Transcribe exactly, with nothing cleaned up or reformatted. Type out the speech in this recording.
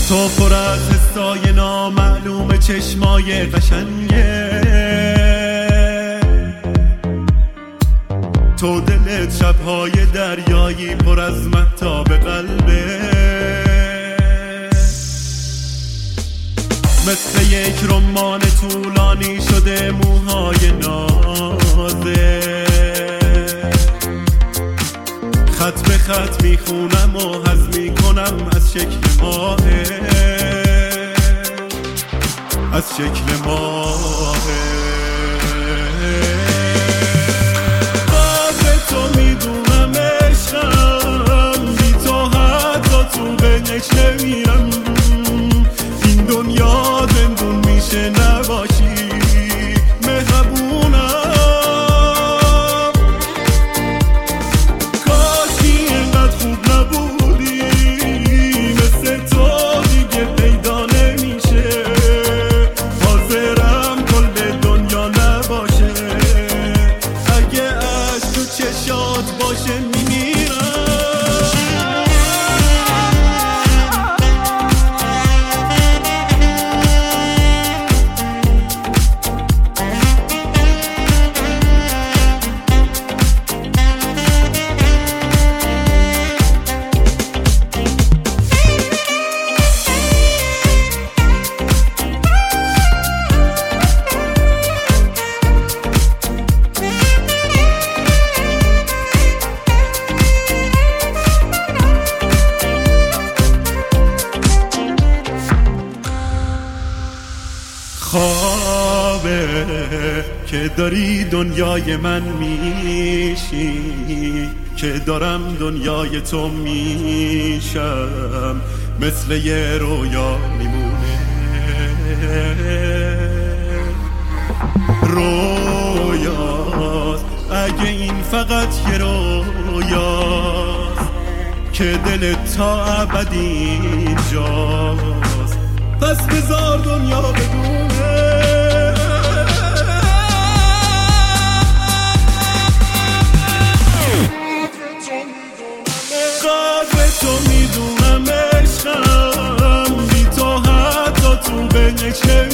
تو پر از حسای نامعلوم چشمای قشنگه، تو دلت شبهای دریایی پر از مهتاب قلبه، مثل یک رمان طولانی شده موهای نازه، خط به خط میخونم و حظ میکنم از شکل ماهه، از شکل ماهه. قدر تو میدونم عشقم، بی تو حتی تو بهش نمیرم، این دنیا زندون میشه نباشی مهربونم. کاشی اینقدر خوب نبودی، مثل تو دیگه پیدا نمیشه، حاضرم کل دنیا نباشه، اگه عشق تو چشات باشه میمیرم. خوابه که داری دنیای من میشی، که دارم دنیای تو میشم، مثل یه رویا میمونه. رویاست اگه این فقط یه رویاست، که دلت تا ابد اینجاست، پس بذار دنیا بدونه. قدر تو میدونم عشقم، بی تو حتی تو بهش